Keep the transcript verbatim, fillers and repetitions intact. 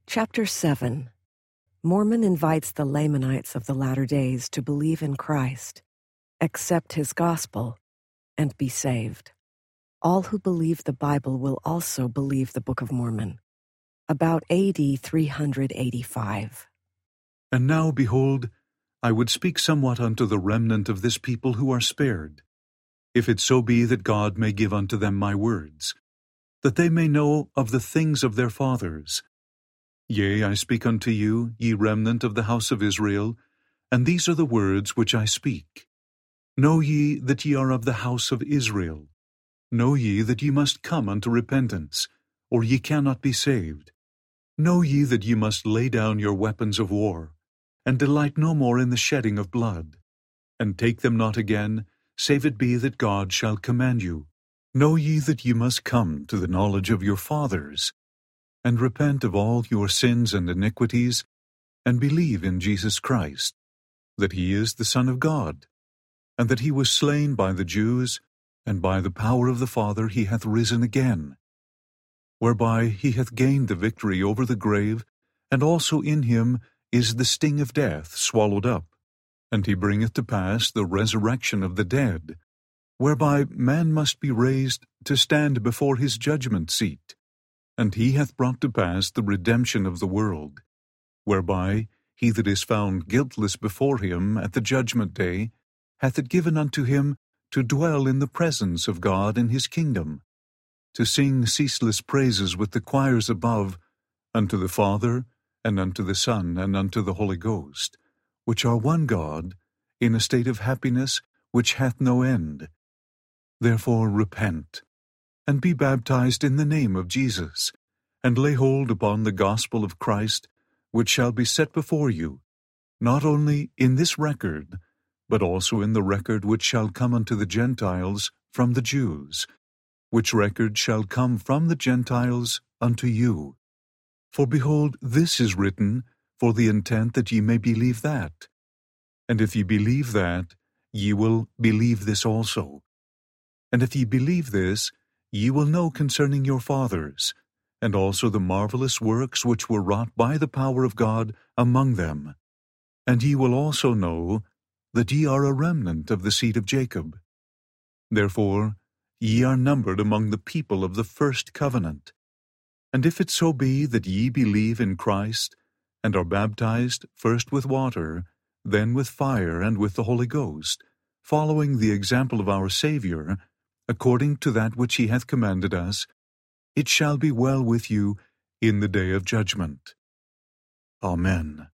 Chapter seven. Mormon invites the Lamanites of the latter days to believe in Christ, accept his gospel, and be saved. All who believe the Bible will also believe the Book of Mormon. About A D three eighty-five. And now, behold, I would speak somewhat unto the remnant of this people who are spared, if it so be that God may give unto them my words, that they may know of the things of their fathers. Yea, I speak unto you, ye remnant of the house of Israel, and these are the words which I speak. Know ye that ye are of the house of Israel. Know ye that ye must come unto repentance, or ye cannot be saved. Know ye that ye must lay down your weapons of war, and delight no more in the shedding of blood, and take them not again, save it be that God shall command you. Know ye that ye must come to the knowledge of your fathers, and repent of all your sins and iniquities, and believe in Jesus Christ, that he is the Son of God, and that he was slain by the Jews, and by the power of the Father he hath risen again, whereby he hath gained the victory over the grave, and also in him is the sting of death swallowed up, and he bringeth to pass the resurrection of the dead, whereby man must be raised to stand before his judgment seat. And he hath brought to pass the redemption of the world, whereby he that is found guiltless before him at the judgment day hath it given unto him to dwell in the presence of God in his kingdom, to sing ceaseless praises with the choirs above, unto the Father, and unto the Son, and unto the Holy Ghost, which are one God, in a state of happiness which hath no end. Therefore repent, and be baptized in the name of Jesus, and lay hold upon the gospel of Christ, which shall be set before you, not only in this record, but also in the record which shall come unto the Gentiles from the Jews, which record shall come from the Gentiles unto you. For behold, this is written for the intent that ye may believe that. And if ye believe that, ye will believe this also. And if ye believe this, ye will know concerning your fathers, and also the marvelous works which were wrought by the power of God among them. And ye will also know that ye are a remnant of the seed of Jacob. Therefore ye are numbered among the people of the first covenant. And if it so be that ye believe in Christ, and are baptized first with water, then with fire and with the Holy Ghost, following the example of our Saviour, according to that which he hath commanded us, it shall be well with you in the day of judgment. Amen.